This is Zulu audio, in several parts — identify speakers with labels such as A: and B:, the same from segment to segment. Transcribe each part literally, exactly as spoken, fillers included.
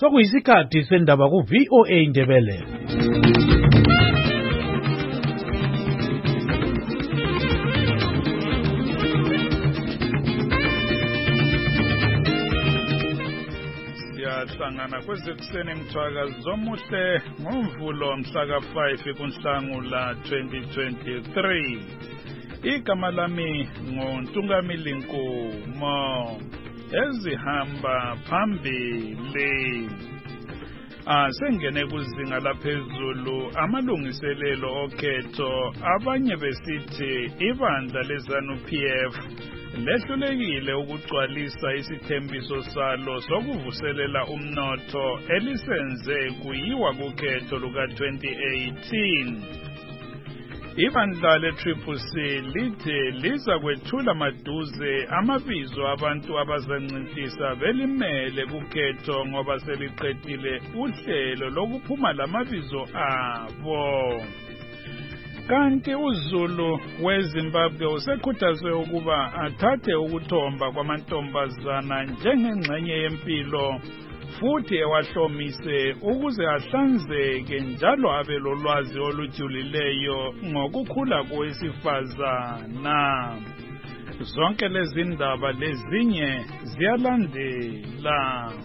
A: Sokuyisikhathi sendaba ku V O A Indebele.
B: Siyahlangana kwezekuseni mthwakazi zomuhle ngomvulo mhla ka five kuNhlangula twenty twenty-three. Igama lami nguNtungamili Nkumo. Ezihamba phambili. Asengene kuzinga laphezulu amalungiselelo okhetho abanye besithi ibandla leZANU P F lehlulekile ukugcwalisa isithembiso salo sokuvuselela umnotho elisenze kuyiwa kukhetho luka twenty eighteen. Ibandla le-Triple C lithi liza kwethula maduze amabizo abantu abazancintisa belimele kukhetho ngoba seliqedile uhlelo lokuphuma lamabizo abo. Kanti uZulu weZimbabwe usekhuthazwe ukuba athathe ukuthomba kwamantombazana njengengxenye yempilo futhi ewahlomise ukuze ahlanzeke njalo abe lolwazi olujulileyo ngokukhula kowesifazana. Zonke lezi ndaba lezinye ziyalandela.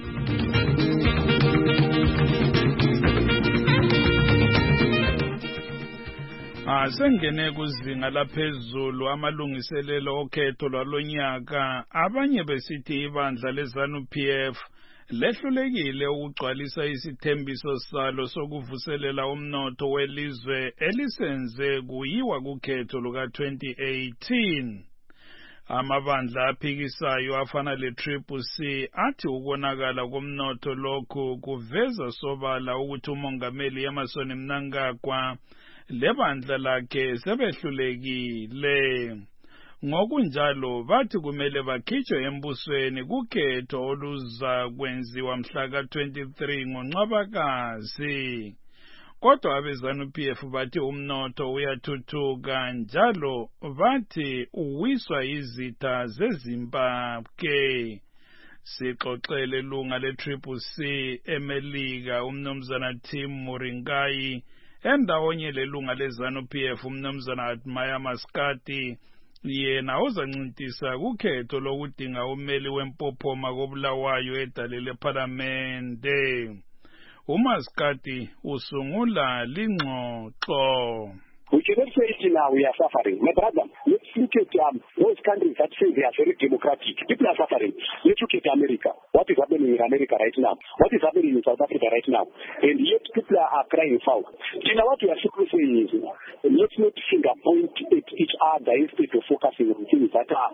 B: Asengene kuzinga laphezulu amalungiselelo okhetho lwalonyaka abanye besithi ibandla leZANU P F lehlulekile ukugcwalisa isithembiso salo sokuvuselela umnotho welizwe elisenze kuyiwa kukhetho luka twenty eighteen. Amabandla aphikisayo afana le-Triple C athi ukonakala komnotho lokhu kuveza sobala ukuthi umongameli Emmerson Mnangagwa lebandla lakhe sebehlulekile. Ngokunjalo bathi kumele bakhitshwe embusweni kukhetho oluza kwenziwa mhla ka twenty-three ngoNcwabakazi. Kodwa abeZANU P F bathi umnotho uyathuthuka njalo bathi uwiswa izitha zeZimbabwe. Sixoxele lunga le-Triple C eMelika umnumzana Tim Muringai endawonye lelunga leZANU P F umnumzana Admire Maskati yena uzancintisa kukhetho lokudinga umeli wempophoma kobulawayo edale lePhalamende. uMaskati usungula lingxoxo.
C: We cannot say it now, we are suffering. My brother, let's look at um, those countries that say they are very democratic. People are suffering. Let's look at America. What is happening in America right now? What is happening in South Africa right now? And yet people are, are crying foul. You know what we are simply saying is, let's not finger point at each other instead of focusing on things that are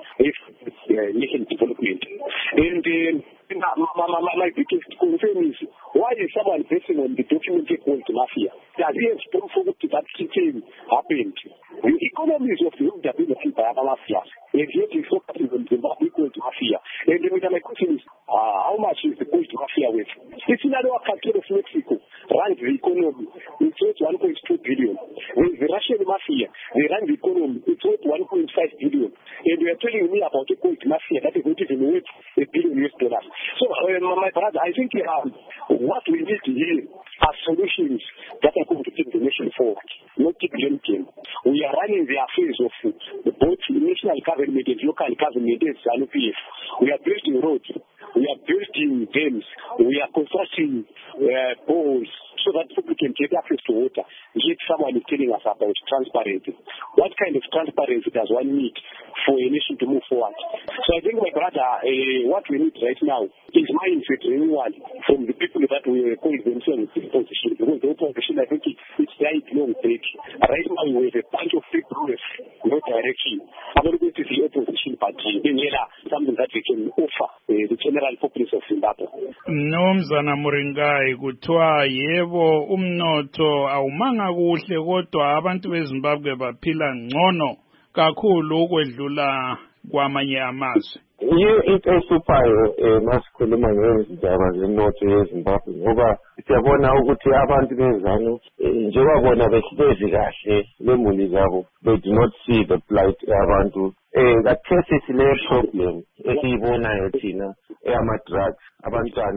C: uh, nation development. And uh, my, my, my, my biggest concern is, why is someone basing on the document called mafia? Does he have proof of that thing happened? The economies of the world have been run by other mafias, and yet he's focusing on the equal to mafia. And then my question is, uh, how much is the cost mafia worth? It's in our country of Mexico runs the economy, it's worth one point two billion. When the Russian mafia, they run the economy, it's worth one point five billion. And you are telling me about the cost mafia that is not even worth a billion U S dollars. So, uh, my brother, I think um, what we need here are solutions that are going to take the nation forward, not keep them. We are running the affairs of both national government and local government as ZANU P F. We are building roads, we are building dams, we are constructing uh, poles so that people can get access to water. Yet someone is telling us about transparency. What kind of transparency does one need for a nation to move forward? So I think, my brother, uh, what we need right now is mindset renewal from the people that we call themselves the opposition. Because the opposition, I think, it's right long break. Right now we have a bunch of people who have no direction. I'm not going to the opposition party. Then something that we can offer uh, the general populace of Zimbabwe.
B: Mnumzana Muringai kuthiwa yebo umnotho awumanga kuhle kodwa abantu beZimbabwe baphila ngcono kakhulu ukwedlula kwamanye amazwe.
D: Yiyo into esuphayo masikhuluma ngezindaba zemnotho yeZimbabwe ngoba siyabona ukuthi abantu beZANU njengoba bona behlezi kahle lemuli zabo, they do not see the plight yabantu. Eh kathesi sile problem esiyibonayo thina eyama drugs abantwana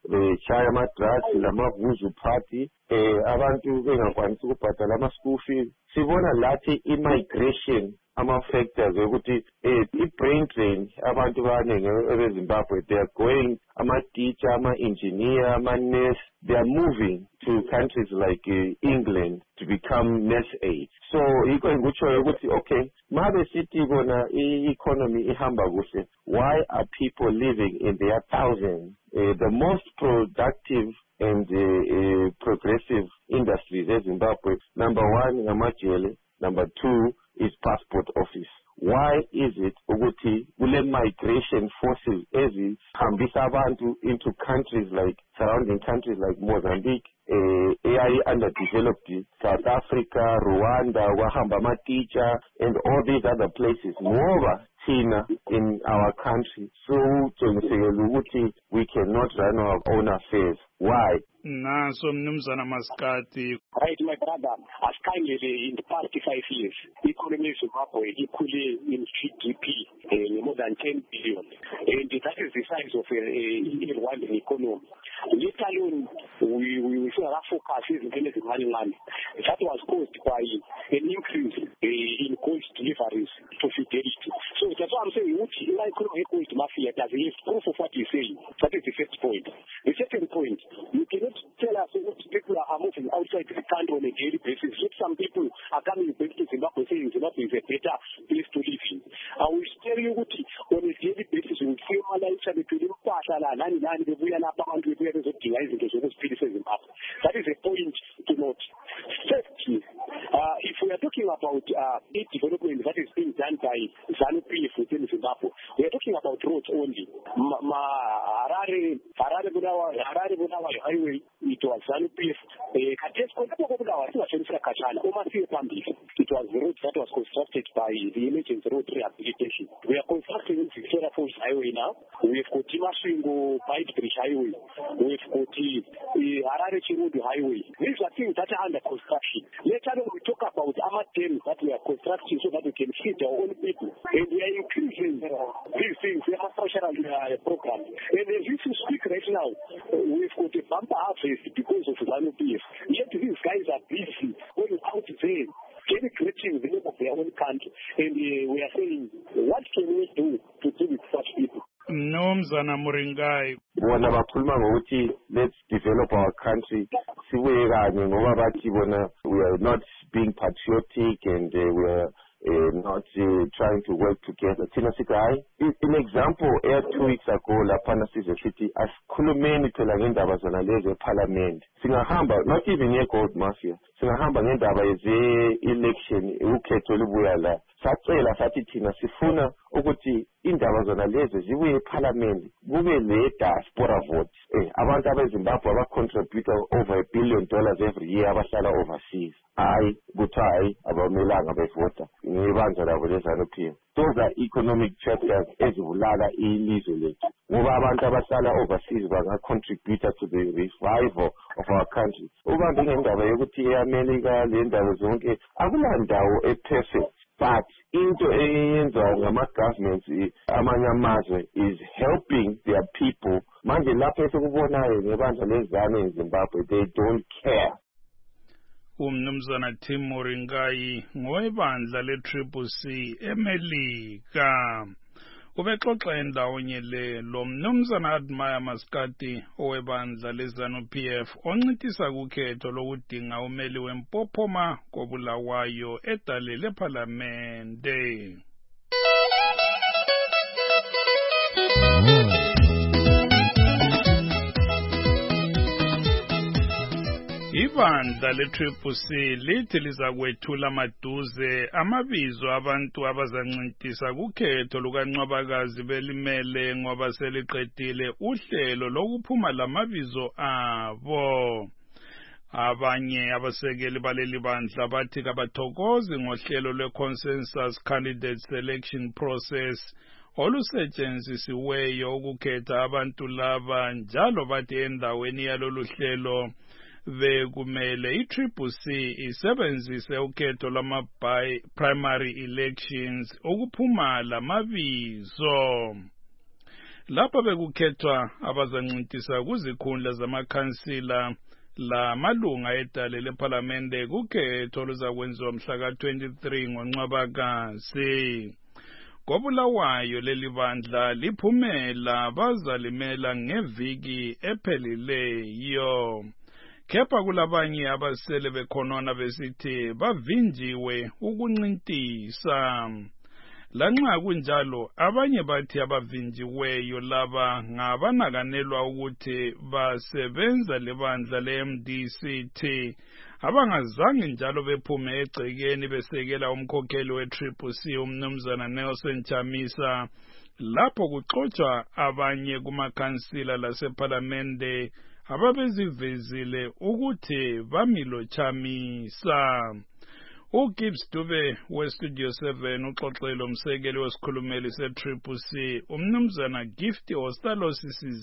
D: beshaya ama-drugs lamavuzu party eh abantu bengakwanisi ukubhadala ama-school fees. Sibona lathi immigration ama-factors ukuthi eh i-brain drain abantu abaningi ebeZimbabwe, they are going, ama-teacher, ama-engineer, ama-nurse, they are moving to countries like uh, England to become nurse aides. So yikho ngikutshoyo ukuthi okay, mabe sithi bona i-economy ihamba kuhle, why are people living in their thousands? Uh, the most productive and uh, uh, progressive industries in Zimbabwe, number one, ngamajele, number two is passport office. Why is it ukuthi kule migration forces ezihambisa abantu into countries like surrounding countries like Mozambique, eh, A I underdeveloped South Africa, Rwanda, wahamba ama-teacher and all these other places, ngoba thina in our country so tshengisekela ukuthi we cannot run our own affairs. Why?
B: Naso Mnumzana Maskati.
C: Right, my brother, as kindly in the past five years, the economy of Zimbabwe equally in G D P uh, more than ten billion. And that is the size of a, a, a world economy. Let alone, we, we, we saw our focus is in the money land. That was caused by an increase uh, in cost deliveries to fidelity. So that's why I'm saying, which economic cost mafia does it proof of what you're saying. That is the first point. The second point, you cannot tell us what people are moving outside the country on a daily basis. Yet some people are coming back to Zimbabwe saying Zimbabwe is a better place to live in. I will tell you what on a daily basis we feel my life to the Pashala, Nani Nani, the Buyana Pound, we are utilizing the Zimbabwe. That is a point to note. Thirdly, uh, if we are talking about uh, aid development that is being done by ZANU-P F within Zimbabwe, we are talking about roads only. Ma, ma Harare, Harare Bunawa, Harare Bunawa Highway, it was ZANU-P F. It was the road that was constructed by the Emergency Road Rehabilitation. We are constructing the Victoria Falls Highway now. We have got Timashingo Bike Bridge Highway. We have got the Harare Chirudu Highway. These are things that are under construction. Later on, we talk about our dams that we are constructing so that we can feed our own people. And we are increasing uh, these things. We have a social uh, program. And as you speak right now, uh, we've got a bumper harvest because of ZANU-P F. Yet these guys are busy going out there, getting creating the name of their own country. And uh, we are saying, what can we do to deal with such people?
B: Mnumzana Muringai.
D: Bona bakhuluma ngokuthi let's develop our country. Sibuye kanye ngoba bathi bona we are not being patriotic and uh, we are uh, not uh, trying to work together. Thina sithi hayi, in example air two weeks ago laphana size sithi asikhulumeni phela ngendaba zona lezi eParliament. Singahamba not even ye-gold mafia. Singahamba ngendaba yeze-election ukhetho olubuya la. Sacela sathi thina sifuna ukuthi indaba zona lezi zibuye eParliament kube le diaspora vote. Eh abantu abeZimbabwe abacontribute over a billion dollars every year abahlala overseas. Hayi kuthi hayi abamelanga bevota ngebandla labo leZANU-P F. Those are economic factors ezibulala ilizwe lethu. Ngoba abantu abahlala overseas banga-contribute to the revival of our country. Ukanti ngendaba yokuthi eAmerica le ndawo zonke akulandawo e-perfect. But into eyenziwa ngama-governments amanye amazwe is helping their people. Manje lapho esikubonayo ngebandla leZANU in Zimbabwe, they don't care.
B: Umnumzana Tim Muringai ngowebandla le-Triple C eMelika. Ubexoxa endawonye le lo Mnumzana Admire Maskati owebandla leZANU-P F oncitisa kukhetho lokudinga umeli wempophoma kobulawayo edale leParlamente. Ibandla le-Triple C lithi lizakwethula maduze amabizo abantu abazancintisa kukhetho lukaNcwabakazi belimele ngoba seliqedile uhlelo lokuphuma lamabizo abo. Abanye abasekeli baleli bandla bathi kabathokozi ngohlelo lwe-consensus candidate selection process olusetshenzisiweyo ukukhetha abantu laba, njalo bathi endaweni yalolu hlelo bekumele i-Triple C isebenzise ukhetho lama-primary elections ukuphuma lamabizo. lapha bekukhethwa abazancintisa kuzikhundla zamakhansila la malunga edale lephalamende kukhetho oluzakwenziwa mhla ka twenty-three ngoNcwabakasi. Kobulawayo leli bandla liphumela bazalimela ngeviki ephelileyo. Kepha kulabanye abasele bekhonona besithi bavinjiwe ukuncintisa. Lanxa kunjalo abanye bathi abavinjiweyo laba ngabanakanelwa ukuthi basebenza lebandla le-M D C T abangazange njalo bephume egcekeni besekela umkhokheli we-Triple C umnumzana Nelson Chamisa lapho kuxoxwa abanye kumakhansila lasephalamende ababezivezile ukuthi bamilo Chamisa. uGibbs Dube weStudio seven uxoxele umsekeli wesikhulumeli se-Triple C umnumzana Gift Ostalos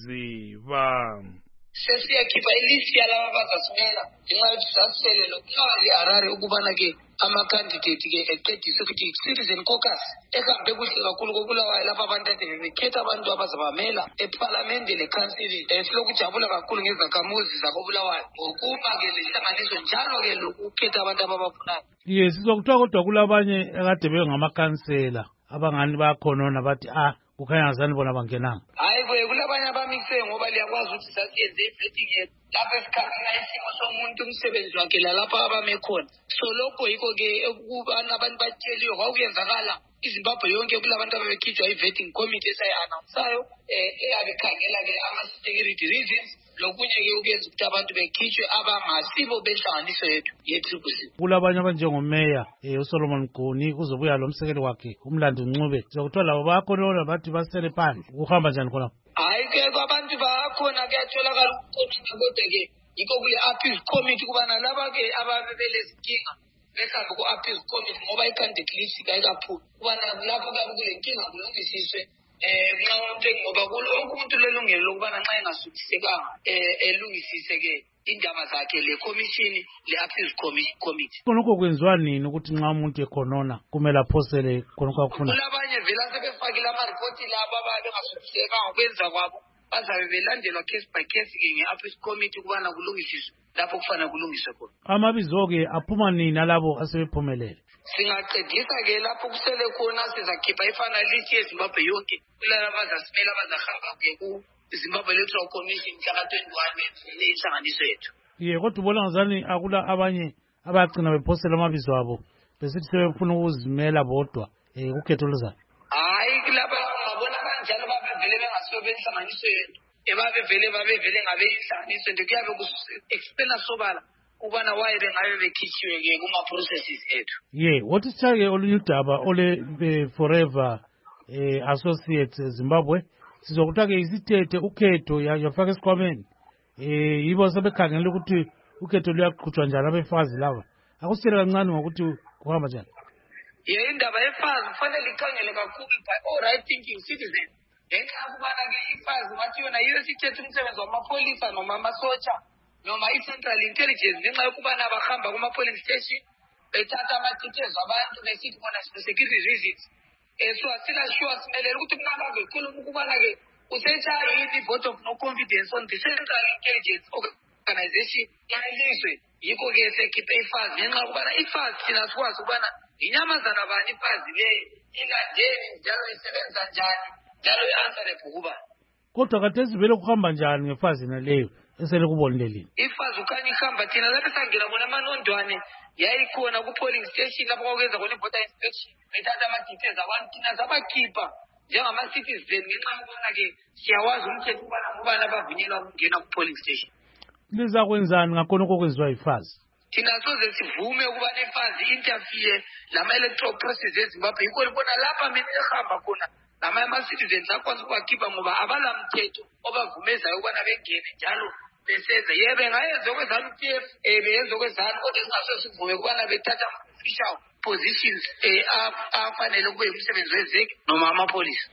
B: Siziva.
E: Sesiyakhipha ilist yalaba abazasimela ngenxa yokuthi sasisele lokulawa le-Harare ukubana ke ama-candidate ke eqedise ukuthi citizen caucus ehambe kuhle kakhulu kobulawayo lapho abantu ade bebekhetha abantu abazabamela ephalamende lekhansili. Um silokujabula kakhulu ngezakhamuzi zakobulawayo ngokuba ke lehlanganiso njalo ke lokukhetha abantu ababafunayo.
A: Ye sizokuthiwa kodwa kulabanye ekade bengamakhansela abangani bakhonona bathi ah kukhanya ngazani bona bangenanga.
E: Hayi ke kulabanye abamikise ngoba liyakwazi ukuthi sasiyenze i-vetting yethu lapho esikhangela isimo somuntu umsebenzi wakhe lalapho abame khona. So lokho yikho ke ukubana abantu batsheliwe kwakuyenzakala iZimbabwe yonke kulabantu ababekhitshwa i-vetting committee esayi-announsayo um eyabe ikhangela ke ama-security reasons lokunye ke ukuyenza ukuthi abantu bekhitshwe abangasibo benhlanganiso yethu ye-Triple C.
A: Kulabanye abanjengomeya um uSolomon Goni kuzobuya lo msekeli wakhe uMlandi Ncube sizokuthiwa labo bayakhonona bathi basele phandle kuhamba njani khonapho?
E: Hayi ke kwabantu bakhona kuyatholakala ukukhonona kodwa ke yikho kule-appeals committee kubana laba ke ababelezinkinga behambe ku-appeals committee ngoba i-candidate list kayikaphuli kubana lapho kabe kule nkinga kulungisiswe um nxa umuntu ngoba wonke umuntu lelungelo lokubana nxa engasuthisekanga um elungisise-ke indaba zakhe le commission le-appeals committee.
A: Khonokho kwenziwa nini ukuthi nxa umuntu ekhonona kumele aphosele khonokho akufuna?
E: Kulabanye vele sebefakile amaripoti labo ababe bengasuthisekanga ukwenza kwabo bazabe belandelwa case by case ke nge-appeals committee ukubana kulungisiswe lapho kufanele kulungiswe khona.
A: Amabizo-ke aphuma nini alabo asebephumelele?
E: Singaqedisa ke lapho kusele khona sizakhipha i-finalist yeZimbabwe yonke kulaba abazasimela abazahamba ke ku-Zimbabwe Electoral Commission mhla ka twenty-one bevele inhlanganiso yethu.
A: Ye kodwa ubona ngazani akula abanye abagcina bephosela amabizo abo besithi sebefuna ukuzimela bodwa um kukhetho oluzayo?
E: Hayi kulaba ngabona kanjalo babevele bengasiyo benhlanganiso yethu ebabevele babevele ngabe inhlanganiso nto kuyabe ku-explaina sobala ukubana waye bengabe bekhitshiwe ke kuma-processes ethu.
A: Ye wothi sitshake olunye udaba ole Forever um Associates Zimbabwe sizokuthiwa-ke isithethe ukhetho yafaka esikhwameni um yibo sebekhangela ukuthi ukhetho luyaqhutshwa njani abefazi laba. Akusitshele kancane ngokuthi kuhamba njani.
E: Ye indaba yefazi kufanele ikhangele kakhulu by all right thinking citizen ngenxa yokubana-ke ifazi wathi yona yiyo esithethe umsebenzi wamapholisa noma amasotsha noma i-Central Intelligence ngenxa yokubana bahamba kuma-polling station bethatha ama-details abantu besithi bona security reasons. Um so asila-sure simelele ukuthi kungabaze khuluma ukubana-ke usetshaya yini i-vote of no confidence on the Central Intelligence Organization yelizwe. Yikho-ke sekhiphe ifazi ngenxa yokubana ifazi thina sikwazi ukubana inyamazana bani ifazi leyo ingandeni njalo isebenza njani njalo i-answerable kubani.
A: Kodwa khathesi vele kuhamba njani ngefazi naleyo esele kubonile lini?
E: Ifazi ukhanya ihamba thina lapho sangena khona amanondwane yayikhona ku-polling station lapho kwakwenza khona i-voter inspection bethatha ama-details abantu thina sabakhipha njengama-citizen ngenxa yokubana-ke siyawazi umthetho ukubana ngubani abavunyelwa ukungena ku-polling station.
A: Lizakwenzani ngakhonokho okwenziwa yifazi?
E: Thina soze sivume ukubana ifazi i-interfere lama-electoral process eZimbabwe yikho libona lapha mina ehamba khona namanye ama-citizens akwazi ukubakhipha ngoba abalamthetho obavumezayo ukubana bengene njalo besenza. Ye bengayenza okwezanu P F um beyenza okwezanu kodwa singaso sivume ukubana bethatha ama-official positions um afanele kube umsebenzi wezeki noma amapolisa.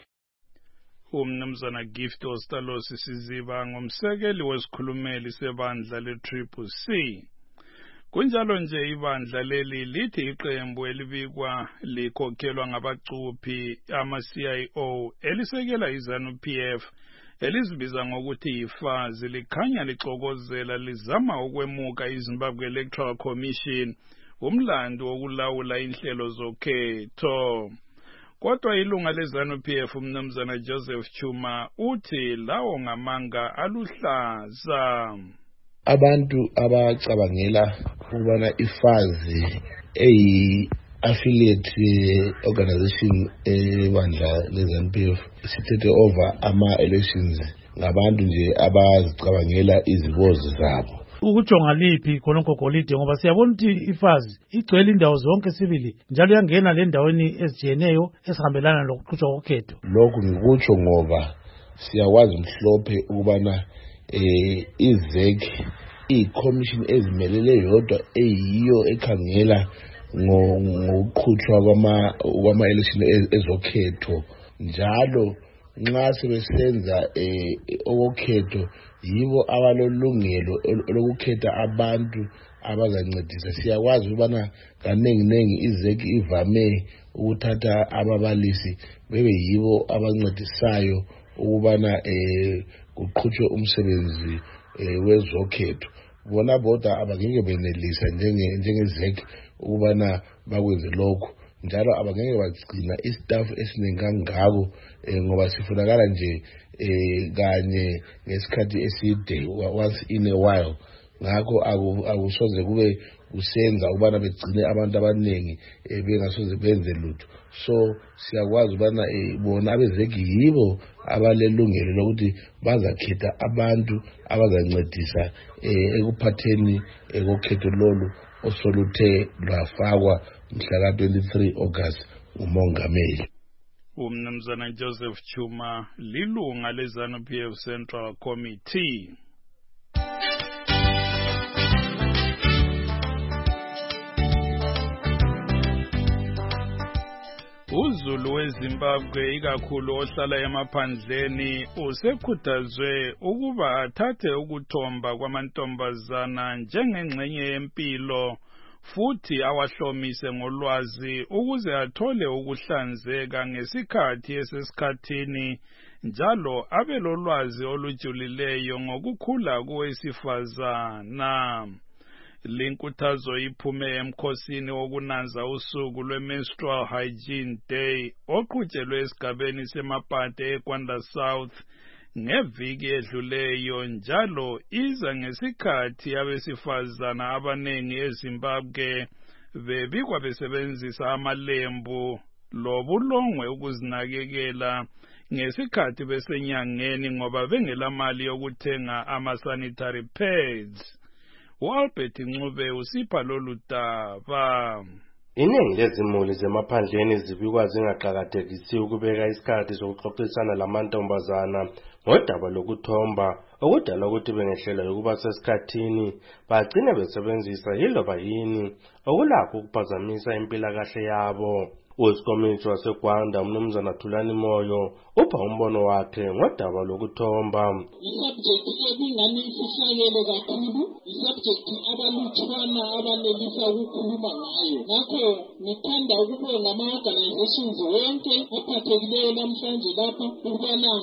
B: Umnumzana Gift Ostalos Siziva ngumsekeli wesikhulumeli sebandla le-Triple C. Kunjalo nje ibandla leli lithi iqembu elibikwa likhokhelwa ngabacuphi ama-C I O elisekela iZANU-P F elizibiza ngokuthi yifazi likhanya lixokozela lizama ukwemuka iZimbabwe Electoral Commission umlando wokulawula inhlelo zokhetho. Kodwa ilunga leZANU-P F umnumzana Joseph Chuma uthi lawo ngamanga aluhlaza.
F: Abantu abacabangela ukubana ifazi eyi affiliate organization ebandla leZANU-P F sithethe over ama-elections ngabantu nje abazicabangela izibozi zabo.
A: Ukujonga liphi khonokho golide ngoba siyabona ukuthi ifazi igcwele indawo zonke sibili njalo yangena le ndaweni ezijiyeneyo esihambelana lokuqhutshwa kokhetho.
F: Lokhu ngikutsho ngoba siyakwazi mhlophe ukubana eh izek i-commission ezimelele yodwa eyiyo ekhangela ngokuqhutshwa kwama kwama-election ezokhetho njalo nxa sebesenza eh okhetho yibo abalolungelo lokukhetha abantu abazancedisa. Siyakwazi ukubana kaningi nengi izeki ivame ukuthatha ababalisi bebe yibo abancedisayo ukubana eh kuqhutshwe umsebenzi wezokhetho. Bona bodwa abangeke benelisa njenge njengezeki ukubana bakwenze lokho njalo abangeke bagcina istaff esiningi kangako ngoba sifunakala nje eh kanye ngesikhathi eside once in a while. Ngakho akusoze kube kusenza ukubana begcine abantu abaningi bengasoze benze lutho. So siyakwazi ukubana bona abezeki yibo abalelungelo lokuthi bazakhetha abantu abazancedisa ekuphatheni ekokhetho lolu osoluthe lwafakwa mhla twenty-three August umongameli.
B: Umnumzana Joseph Chuma lilunga leZANU-P F Central Committee. UZulu weZimbabwe ikakhulu ohlala emaphandleni usekhuthazwe ukuba athathe ukuthomba kwamantombazana njengengxenye yempilo futhi awahlomise ngolwazi ukuze athole ukuhlanzeka ngesikhathi esesikhathini njalo abe lolwazi olujulileyo ngokukhula kowesifazana. Linkuthazo iphume emkhosini wokunanza usuku lwe-Menstrual Hygiene Day oqhutshelwe esigabeni seMapate eKwanda South ngeviki edluleyo njalo iza ngesikhathi abesifazana abanengi eZimbabwe bebikwa besebenzisa amalembu lobulongwe ukuzinakekela ngesikhathi besenyangeni ngoba bengelamali yokuthenga ama-sanitary pads. uAlbert Ncube usipha lolu daba.
G: Iningi lezimuli zemaphandleni zibikwa zingaqhakathekisi ukubeka isikhathi sokuxoxisana lamantombazana ngodaba lokuthomba okudala ukuthi bengehlelwa ukuba sesikhathini bagcine besebenzisa yiloba yini okulakho ukuphazamisa impilakahle yabo. Usikomiti waseGwanda umnumzana Thulani Moyo upha umbono wakhe ngodaba lokuthomba.
H: Isubject ebingani isihlakele kakhulu, isubject abalutshwana abanelisa ukukhuluma ngayo. Ngakho ngithanda ukubonga ama-organizations wonke aphathekileyo namhlanje lapha ukubana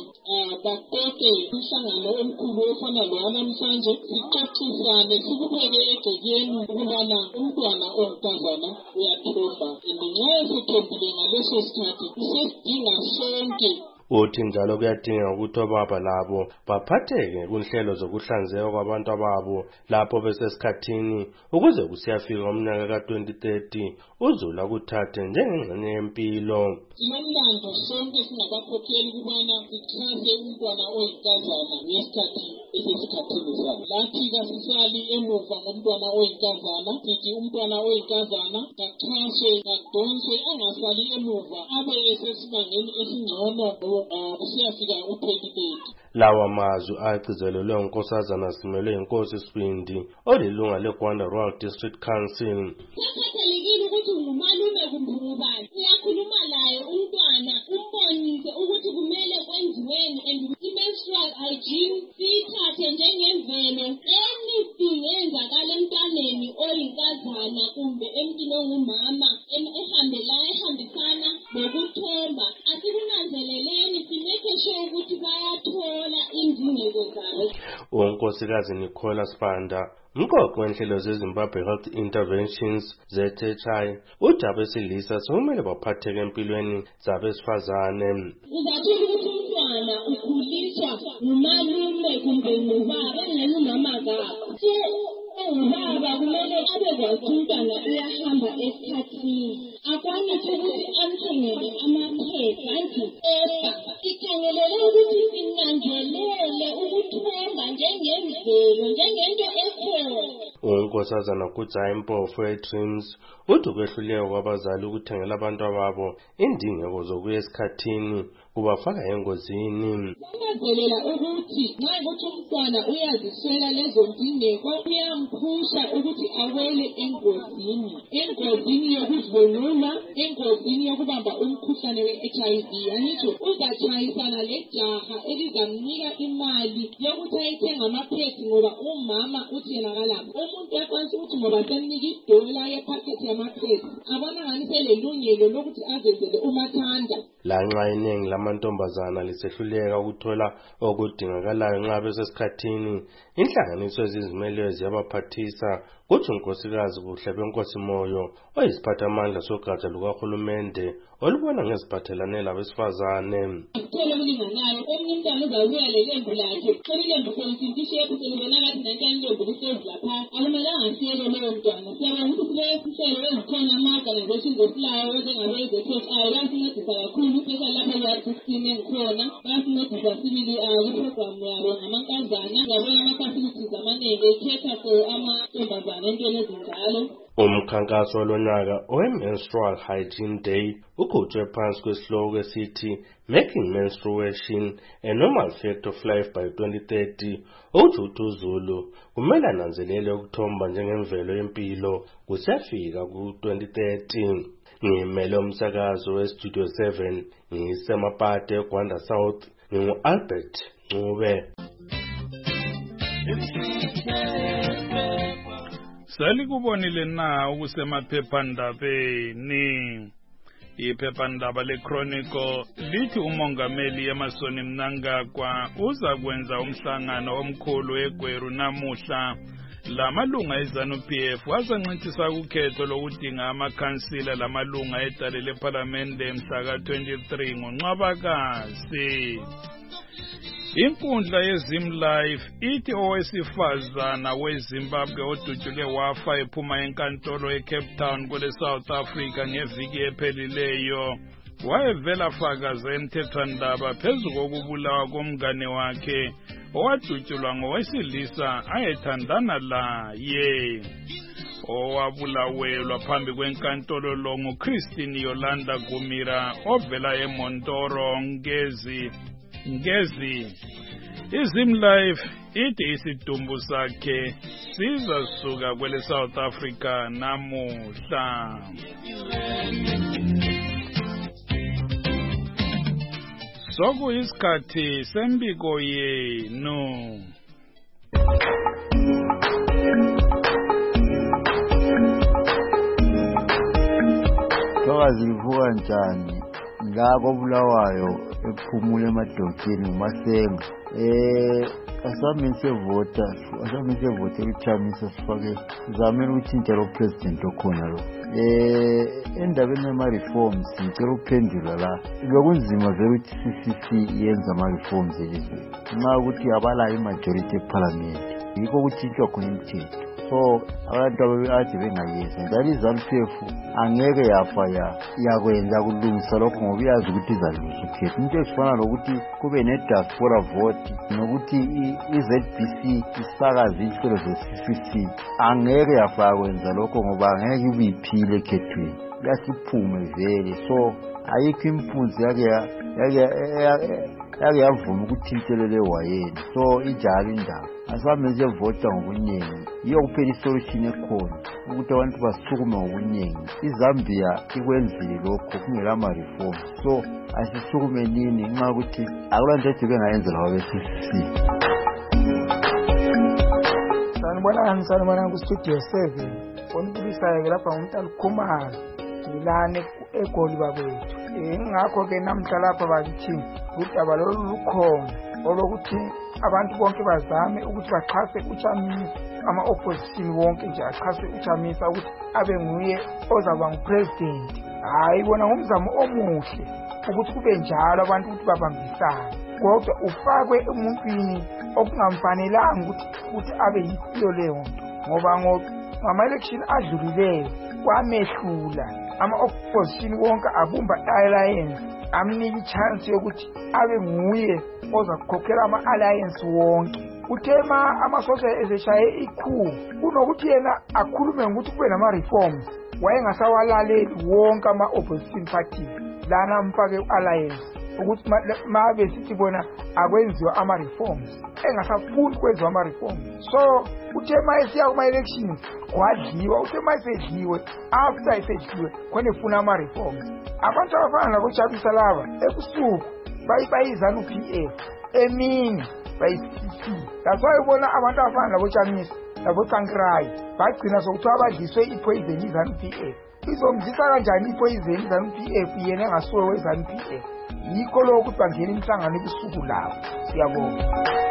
H: baqoqe umhlangano omkhulu ofana lowanamhlanje sixoxisane sikubeke egcekeni ukubana umntwana onkazana uyathomba ngenxa esethembile ngaleso sikhathi usesidinga sonke.
G: Uthi njalo kuyadinga ukuthi obaba labo baphatheke kunhlelo zokuhlanzeka kwabantu ababo lapho besesikhathini ukuze kusiyafika umnyaka ka twenty thirty uZulu akuthathe njengengxenye yempilo.
H: Sinomlando sonke singabakhokheli ukubana sixhase umntwana oyinkazana ngesikhathi esesikhathini sakhe. Lathi kasisali emuva ngomntwana oyinkazana, sithi umntwana oyinkazana kaxhaswe kadonswe angasali emuva abe esesibangeni esingcono kusiyafika u-twenty thirty.
G: Lawa mazwi agcizelelwe unkosazana Simele Inkosi Sibindi olilunga leGwanda Rural District Council.
H: Sakhathalekile ukuthi ngumalume kumbe ngubani uyakhuluma laye umntwana umbonise ukuthi kumele kwenziweni and i-menstrual hygiene siyithathe njengemvelo anything eyenzakala emntwaneni oyinka
G: unkosikazi Nicola Spanda umqoqi wenhlelo zeZimbabwe Health Interventions Z H I uthi abesilisa sekumele baphatheke empilweni zabesifazane.
H: Uzathola ukuthi umntwana ukhuliswa ngumalume kumbe ngubaba ngumama wakho. Ubaba kumele abekwazi umntwana uyahamba esikhathini. Akwanise ukuthi amthengele amaphepha athi eba ikhangelele ukuthi sinanzelele ukuthomba njengemvelo njengento ekhona.
G: Unkosazana kuJayi Mpofu eDreams uthi ukwehluleka kwabazali ukuthengela abantu ababo indingeko zokuya esikhathini kubafaka engozini.
H: Bangazelela ukuthi nxa ukuthi umntwana uyaziswela lezo ndingeko uyamphusha ukuthi awele engozini. Engozini yokuzivunula, engozini yokubamba umkhuhlane we-H I V. Anitsho uzatshayisana lejaha elizamnika imali yokuthi ayithenga amaphepha ngoba umama uthi yena kalapho. Umuntu yakwanisa ukuthi ngoba semnika idola yephakethi yamaphepha abona ngani selelungelo lokuthi azenzele umathanda.
G: Lanxa iningi lamantombazana lisehluleka ukuthola okudingakalayo nxa besesikhathini, inhlanganiso ezizimeleyo ziyabaphathisa, kuthi unkosikazi Buhle Benkosimoyo oyisiphathamandla sogatsha lukahulumende olubona ngeziphathelane labesifazane.
H: Ukuthola okulinganayo, omunye umntwana uzabuya lelembu lakhe, xela ilembu selisindishe selibona ngathi nanti ilembu lisezi lapha, akumelanga asiyele lowo mntwana. Siyabona ukuthi kulehlelo ezikhona ama-organizations esilayo ezingabe-Z H I bayasincedisa kakhulu, especially lapha ku-R sixteen engikhona, bayasincedisa sibili kwiprogramu yabo ngamankazana, yabona ama-facilities amaningi ekhetha for amantombazana entweni ezinjalo.
G: Umkhankaso lonyaka owe-Menstrual Hygiene Day ukhutshwe phansi kwesihloko esithi Making Menstruation a Normal Fact of Life by twenty thirty. Uthi uZulu kumele ananzelele ukuthomba njengemvelo yempilo kusiyafika ku-twenty thirty. Ngimele umsakazo weStudio seven ngisemapate eGwanda South ngingu-Albert Ncube.
B: Salikubonile na ukusemaphephandabeni. Iphephandaba leChronicle lithi umongameli Emmerson Mnangagwa uza kwenza umhlangano omkhulu eGweru namuhla. Lamalunga eZANU-P F wazancintisa ukhetho lokudinga amakhansila lamalunga edale leParliamente mhla ka twenty-three ngoNcwabakazi. Inkundla yeZimlife ithi owesifazana weZimbabwe odutshulwe wafa ephuma enkantolo eCape Town kule South Africa ngeviki ephelileyo wayevela fakaza emthethwandaba phezu kokubulawa komngane wakhe owadutshulwa ngowesilisa ayethandana laye. Owabulawelwa phambi kwenkantolo lo nguChristine Yolanda Gumira ovela eMontoro Ngezi. Ngezi iZimlife ithi isidumbu sakhe sizasuka kwele South Africa namuhla. Sokuyisikhathi sembiko yenu.
I: Tokazi livuka njani ngako Bulawayo ephumule emadokeni nguMasenga. Eh asamise vota, asamise vota ichamisa sifake zamela ukuthinta lo president okhona lo. Eh endabeni yama reforms ngicela ukuphendula la. Bekunzima vele ukuthi C C C yenza ama reforms elizwe. Nxa ukuthi abala imajority eparliament. Yikho ukuthintshwa khona imithetho. So abantu ababeade bengayenza njalo iZANU-P F angeke yafa ya yakwenza kulungisa lokho ngoba iyazi ukuthi izalungisa ukhetho. Into esifana nokuthi kube ne-diaspora vote nokuthi i-Z B C isakaze ihlelo ze-C C C angeke yafa yakwenza lokho ngoba angeke ibiphile ekhethweni yasiphume vele. So ayikho impunzi yake yake yake yavuma ukuthintelele wayeni. So ijali indaba asamenze vota ngobuningi iyo kuphela isolution ekhona ukuthi abantu basukume ngobuningi. iZambia ikwenzile lokho kungela ama reform. So asisukume nini nxa ukuthi akulanto ethi bengayenzela wabe C C C.
J: Sanibona ngisanibona ku Studio seven onibulisa ke lapha umuntu alikhumana ngilane eGoli bakwethu. Eh ngakho ke namhla lapha bakithi udaba lolu lukhona olokuthi abantu bonke bazame ukuthi baxhase uChamisa, ama-opposition wonke nje axhase uChamisa ukuthi abe nguye ozaba ngupresident. Hayi bona ngumzamo omuhle ukuthi kube njalo abantu ukuthi babambisane, kodwa ufakwe emuntwini okungamfanelanga ukuthi ukuthi abe yiyo leyo nto, ngoba ngama-election adlulileyo kwamehlula ama-opposition wonke abumba alliance, amnika ichance yokuthi abe nguye oza kukhokhela ama-alliance wonke. Uthe amasosha ezeshaye ikhu kunokuthi yena akhulume ngokuthi kube nama-reforms, wayengasawalaleli wonke ama-opposition parties lana mfake u-alliance ukuthi ma besithi bona akwenziwa ama-reforms, engasafuni kwenziwa ama-reforms. So uthe ma esiya kuma-elections kwadliwa, uthe ma esedliwe, after esedliwe khona efuna ama-reforms. Abantu abafana laboChamisa laba ebusuku bayiza u-P F, emini bayi-C C. That's why ubona abantu abafana laboChamisa laboCankrai bagcina sokuthiwa badliswe ipoison izanu P F. Izomdlisa kanjani ipoison izanu P F yena engasuwe wezanu P F? Yikho lokho ukuthi bangena imihlangano ebusuku lawo. Siyabonga.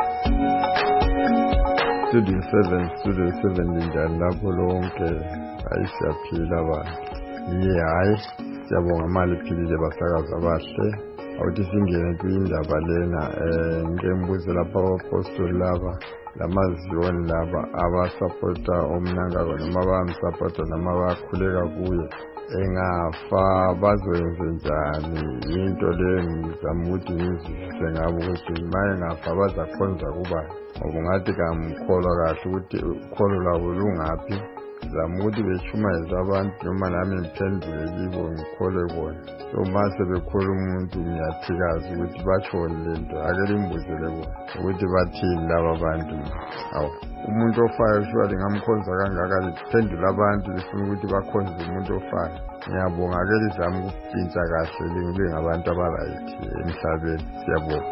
K: Studio seven, Studio seven njani lapho lonke ayisiyaphila abantu. Ye hayi siyabonga mali philile basakaza abahle. Awuthi singene kwindaba lena eh ngembuzo lapha abapostoli laba lamaziyoni laba abasupporta omnangako noma bamsupporta noma bakhuleka kuye engafa bazwenze njani into le ngizama ukuthi ngizwisise ngabo ukuthi maye ngafa bazakhonza kuba ngoba ngathi kamkholwa kahle ukuthi ukholo labo lungaphi. Ngizama ukuthi beshumayeze abantu noma nami ngiphendule kibo ngikhole bona. So mase bekhola umuntu ngiyathikaza ukuthi bashone lento ake limbuzele bona ukuthi bathini laba bantu. Awu umuntu ofayo shwali ngamkhonza kangaka liphendula abantu befuna ukuthi bakhonze umuntu ofayo. Ngiyabonga ke lizama ukutshintsha kahle libe ngabantu abaright emhlabeni. Siyabonga.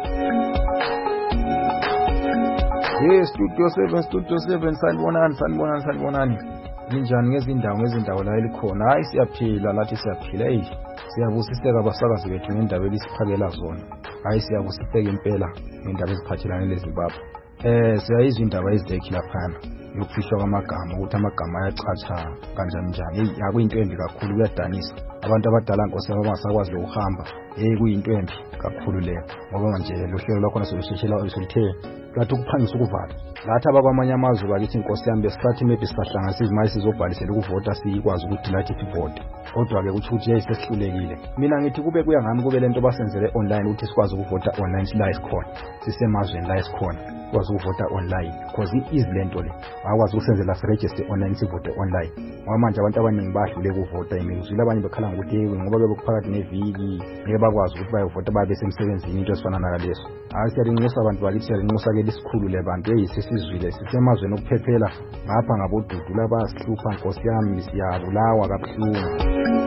L: Yes, Studio seven, Studio seven, sanibonani, sanibonani, sanibonani. Ninjani ngezindawo ngezindawo la elikhona? Hayi siyaphila lathi siyaphila. Hey, siyabusiseka abasakazi bethu ngendaba elisiphakela zona. Hayi siyabusiseka impela ngendaba eziphathelane leZimbabwe. Eh siyayizwa indaba ezideki laphana yokufishwa kwamagama ukuthi amagama ayachacha kanjani njani. Hey akuyinto embi kakhulu, kuyadanisa. Abantu abadala nkosi abangasakwazi ukuhamba. Hey kuyinto embi kakhulu leyo ngoba manje lohlelo lwakhona sokusheshela usulithe lathi ukuphangisa ukuvala. Lathi abakwamanye amazwe bakithi inkosi yami besikhathi maybe sihlanganisa izimali sizobhalisela ukuvota sikwazi ukuthi lathi sivote. Kodwa ke kuthi ukuthi yayisihlulekile. Mina ngithi kube kuya ngami kube lento basenzele online ukuthi sikwazi ukuvota online la isikhona. Sisemazweni la isikhona. Sikwazi ukuvota online because is lento le. Akwazi ukusenzela register online sivote online. Ngoba manje abantu abaningi bahlule ukuvota imizwile abanye bekhala ukuthi ngoba bekuphakathi neviki ngeke bakwazi ukuthi bayovota babe semsebenzini into esifana naleso. Hayi siyalinxusa abantu bakithi siyalinxusa ke lesikhulu lebantu eyisizwile sisemazweni okuphephela ngapha ngabodudu laba sihlupha nkosi yami siyabulawa kabuhlungu.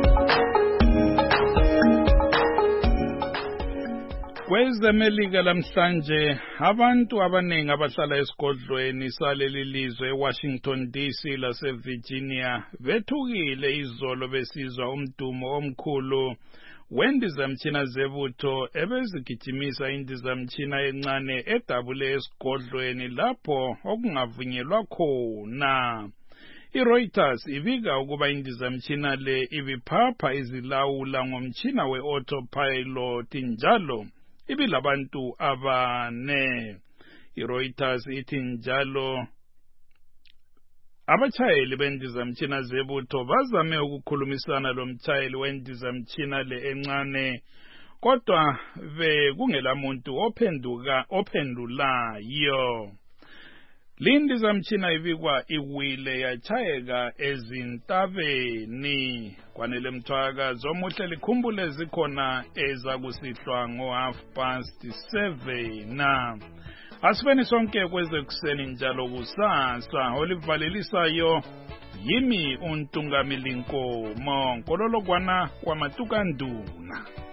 B: Kwezemelika lamhlanje abantu abaningi abahlala esigodlweni saleli lizwe eWashington D C laseVirginia bethukile izolo besizwa umdumo omkhulu wendizamtshina zebutho ebezigijimisa indizamtshina encane edabule esigodlweni lapho okungavunyelwa khona. iReuters ibika ukuba indizamtshina le ibiphapha izilawula ngomtshina we-autopilot njalo ibilabantu abane. iReuters ithi njalo abatshayeli bendizamtshina zebutho bazame ukukhulumisana lomtshayeli wendizamtshina le encane kodwa bekungelamuntu ophenduka ophendulayo. Lindizamtshina ibikwa iwile yachayeka ezintabeni. Kwanele mthwakazi omuhle likhumbule zikhona ezakusihlwa ngo half past seven. Asibeni sonke kweze kuseni njalo kusasa olivalelisayo yimi uNtungamili Nkomo Nkololokwana kwamatukanduna.